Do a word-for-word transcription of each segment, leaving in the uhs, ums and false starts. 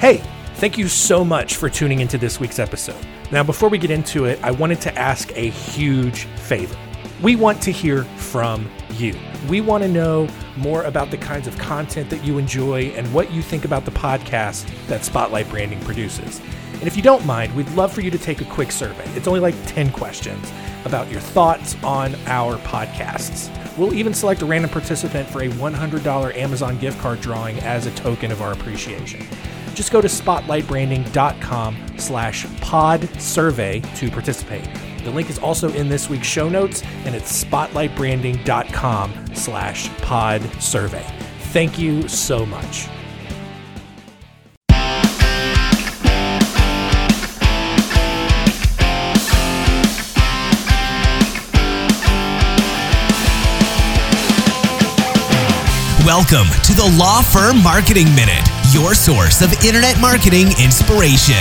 Hey, thank you so much for tuning into this week's episode. Now, before we get into it, I wanted to ask a huge favor. We want to hear from you. We want to know more about the kinds of content that you enjoy and what you think about the podcast that Spotlight Branding produces. And if you don't mind, we'd love for you to take a quick survey. It's only like ten questions about your thoughts on our podcasts. We'll even select a random participant for a one hundred dollars Amazon gift card drawing as a token of our appreciation. Just go to spotlightbranding.com slash pod survey to participate. The link is also in this week's show notes, and it's spotlightbranding.com slash pod survey. Thank you so much. Welcome to the Law Firm Marketing Minute, your source of internet marketing inspiration.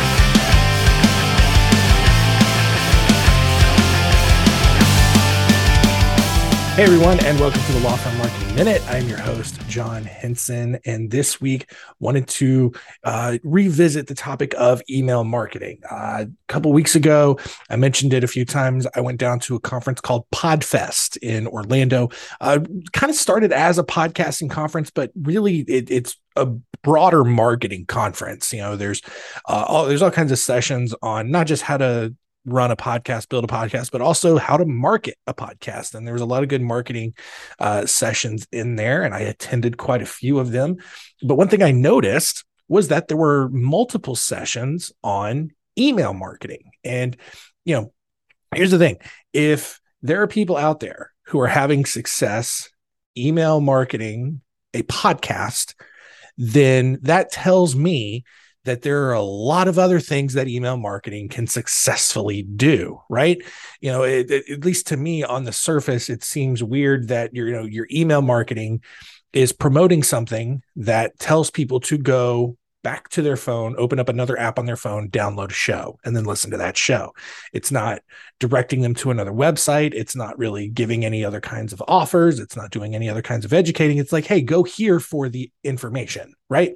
Hey everyone, and welcome to the Law Firm Marketing Minute. I'm your host, John Henson, and this week wanted to uh, revisit the topic of email marketing. Uh, a couple weeks ago, I mentioned it a few times. I went down to a conference called PodFest in Orlando. Uh, kind of started as a podcasting conference, but really it, it's a broader marketing conference. You know, there's uh, all there's all kinds of sessions on not just how to run a podcast, build a podcast, but also how to market a podcast. And there was a lot of good marketing uh, sessions in there, and I attended quite a few of them. But one thing I noticed was that there were multiple sessions on email marketing. And, you know, here's the thing. If there are people out there who are having success email marketing a podcast, then that tells me that there are a lot of other things that email marketing can successfully do, right? You know, it, it, at least to me on the surface, it seems weird that your, you know, your email marketing is promoting something that tells people to go back to their phone, open up another app on their phone, download a show, and then listen to that show. It's not directing them to another website. It's not really giving any other kinds of offers. It's not doing any other kinds of educating. It's like, hey, go here for the information, right?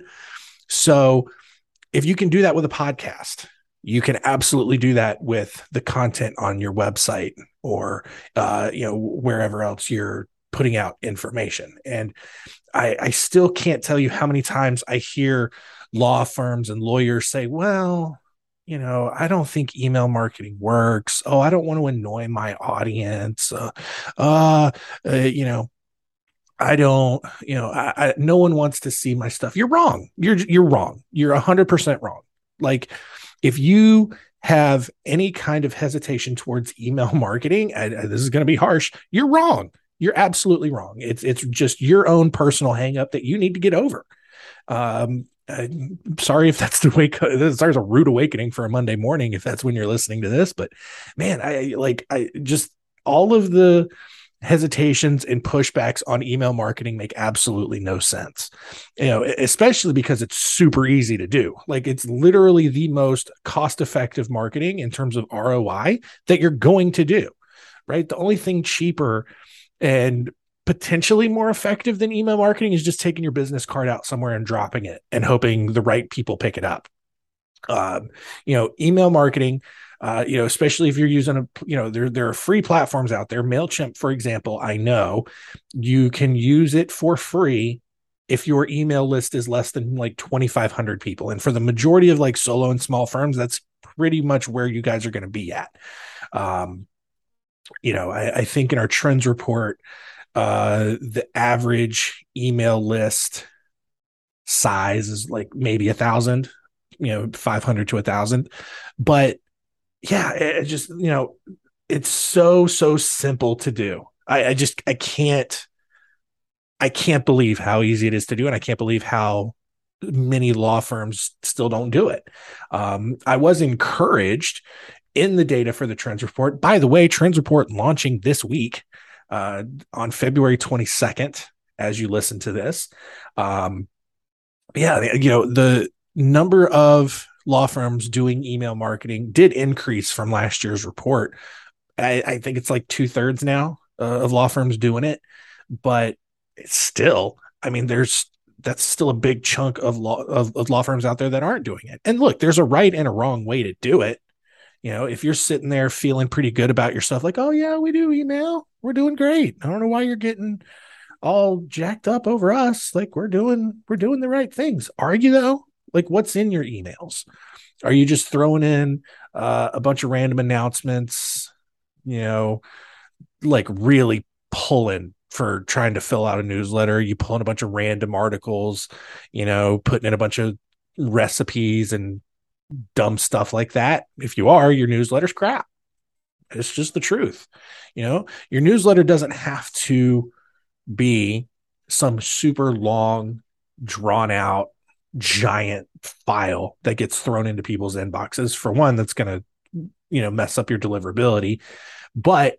So if you can do that with a podcast, you can absolutely do that with the content on your website or, uh, you know, wherever else you're putting out information. And I, I still can't tell you how many times I hear law firms and lawyers say, well, you know, I don't think email marketing works. Oh, I don't want to annoy my audience. Uh, uh, uh you know, I don't, you know, I, I, no one wants to see my stuff. You're wrong. You're, you're wrong. You're a hundred percent wrong. Like if you have any kind of hesitation towards email marketing, and this is going to be harsh, you're wrong. You're absolutely wrong. It's, it's just your own personal hang up that you need to get over. Um, I'm sorry if that's the way, this is a rude awakening for a Monday morning, if that's when you're listening to this, but man, I like, I just, all of the hesitations and pushbacks on email marketing make absolutely no sense, you know, especially because it's super easy to do. Like it's literally the most cost-effective marketing in terms of R O I that you're going to do, right? The only thing cheaper and potentially more effective than email marketing is just taking your business card out somewhere and dropping it and hoping the right people pick it up. Um, you know, email marketing, Uh, you know, especially if you're using a, you know, there, there are free platforms out there. MailChimp, for example, I know you can use it for free if your email list is less than like twenty-five hundred people. And for the majority of like solo and small firms, that's pretty much where you guys are going to be at. Um, you know, I, I think in our trends report, uh, the average email list size is like maybe a thousand, you know, five hundred to a thousand, but yeah, it just, you know, it's so, so simple to do. I, I just, I can't, I can't believe how easy it is to do. And I can't believe how many law firms still don't do it. Um, I was encouraged in the data for the Trends Report. By the way, Trends Report launching this week uh, on February twenty-second, as you listen to this. Um, yeah, you know, the number of law firms doing email marketing did increase from last year's report. I, I think it's like two thirds now uh, of law firms doing it, but it's still, I mean, there's that's still a big chunk of law of, of law firms out there that aren't doing it. And look, there's a right and a wrong way to do it. You know, if you're sitting there feeling pretty good about yourself, like, oh yeah, we do email, we're doing great. I don't know why you're getting all jacked up over us. Like we're doing, we're doing the right things. Are you though? Like what's in your emails? Are you just throwing in uh, a bunch of random announcements, you know, like really pulling for trying to fill out a newsletter? You pulling a bunch of random articles, you know, putting in a bunch of recipes and dumb stuff like that? If you are, your newsletter's crap. It's just the truth. You know, your newsletter doesn't have to be some super long, drawn out, giant file that gets thrown into people's inboxes. For one, that's going to, you know, mess up your deliverability. But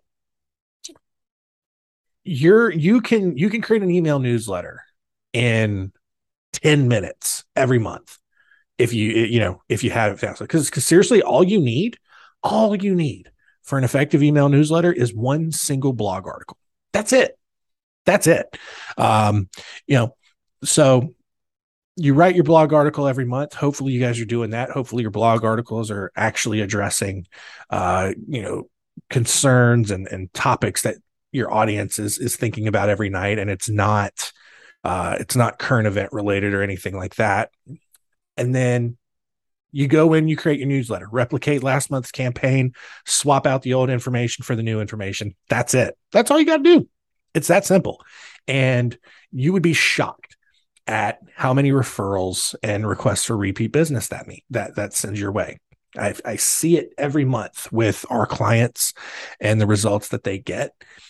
you're you can you can create an email newsletter in ten minutes every month if you you know if you have it fast. Because because seriously, all you need, all you need for an effective email newsletter is one single blog article. That's it. That's it. Um, you know, so you write your blog article every month. Hopefully you guys are doing that. Hopefully your blog articles are actually addressing, uh, you know, concerns and, and topics that your audience is, is thinking about every night. And it's not, uh, it's not current event related or anything like that. And then you go in, you create your newsletter, replicate last month's campaign, swap out the old information for the new information. That's it. That's all you got to do. It's that simple. And you would be shocked at how many referrals and requests for repeat business that me that that sends your way. I, I see it every month with our clients and the results that they get.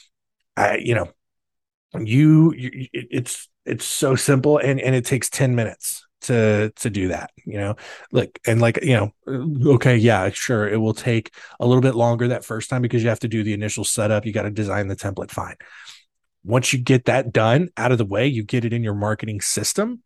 I, you know, you, you it's it's so simple, and and it takes ten minutes to to do that. You know, like and like you know, okay, yeah, sure, it will take a little bit longer that first time because you have to do the initial setup. You got to design the template, fine. Once you get that done out of the way, you get it in your marketing system.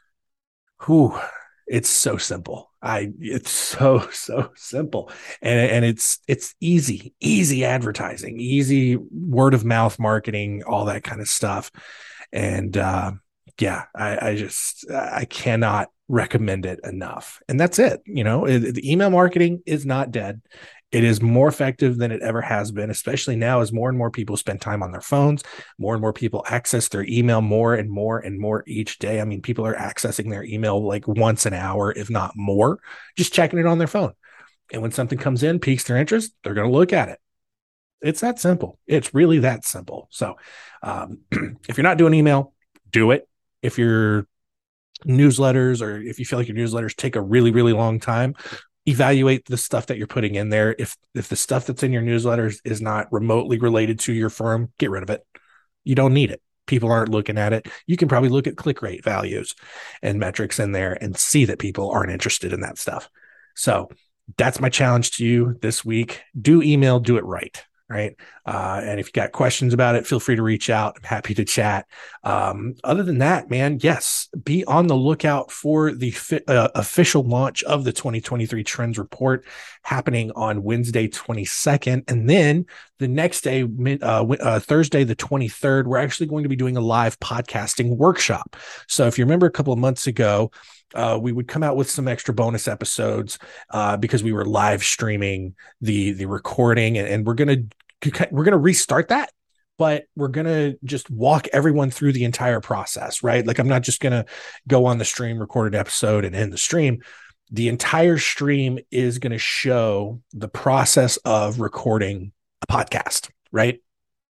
Whew, it's so simple. I it's so so simple, and and it's it's easy, easy advertising, easy word of mouth marketing, all that kind of stuff. And uh, yeah, I, I just I cannot recommend it enough. And that's it. You know, it, the email marketing is not dead. It is more effective than it ever has been, especially now as more and more people spend time on their phones. More and more people access their email more and more and more each day. I mean, people are accessing their email like once an hour, if not more, just checking it on their phone. And when something comes in, piques their interest, they're going to look at it. It's that simple. It's really that simple. So um, if you're not doing email, do it. If your newsletters or if you feel like your newsletters take a really, really long time, evaluate the stuff that you're putting in there. If if the stuff that's in your newsletters is not remotely related to your firm, get rid of it. You don't need it. People aren't looking at it. You can probably look at click rate values and metrics in there and see that people aren't interested in that stuff. So that's my challenge to you this week. Do email, do it right. Right. Uh, and if you got questions about it, feel free to reach out. I'm happy to chat. Um, other than that, man, yes, be on the lookout for the fi- uh, official launch of the twenty twenty-three Trends Report happening on Wednesday, twenty-second. And then the next day, uh, uh, Thursday, the twenty-third, we're actually going to be doing a live podcasting workshop. So if you remember a couple of months ago, Uh, we would come out with some extra bonus episodes uh, because we were live streaming the the recording, and, and we're gonna we're gonna restart that, but we're gonna just walk everyone through the entire process, right? Like I'm not just gonna go on the stream, record an episode, and end the stream. The entire stream is gonna show the process of recording a podcast, right?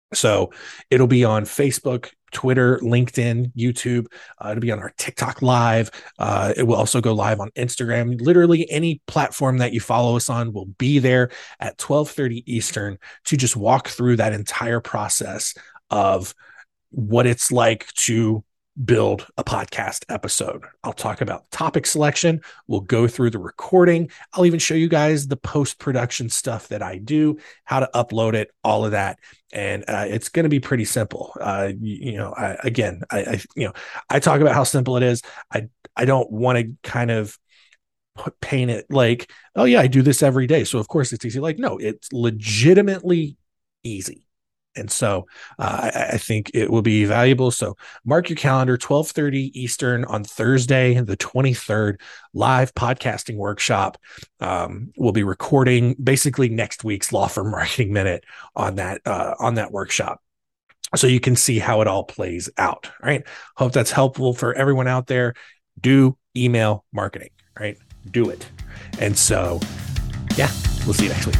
So it'll be on Facebook, Twitter, LinkedIn, YouTube. Uh, it'll be on our TikTok live. Uh, it will also go live on Instagram. Literally any platform that you follow us on will be there at twelve thirty Eastern to just walk through that entire process of what it's like to build a podcast episode. I'll talk about topic selection. We'll go through the recording. I'll even show you guys the post-production stuff that I do, how to upload it, all of that. And uh, it's going to be pretty simple. Uh, you, you know, I, again, I, I, you know, I talk about how simple it is. I, I don't want to kind of put, paint it like, oh yeah, I do this every day, so of course it's easy. Like, no, it's legitimately easy. And so uh, I, I think it will be valuable. So mark your calendar, twelve thirty Eastern on Thursday, the twenty-third, live podcasting workshop. Um, we'll be recording basically next week's Law Firm Marketing Minute on that, uh, on that workshop, so you can see how it all plays out. Right. Hope that's helpful for everyone out there. Do email marketing, right? Do it. And so, yeah, we'll see you next week.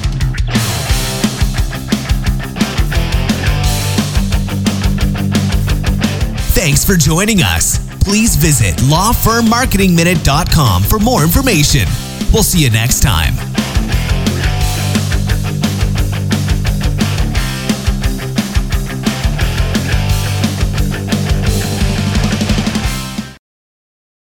Thanks for joining us. Please visit law firm marketing minute dot com for more information. We'll see you next time.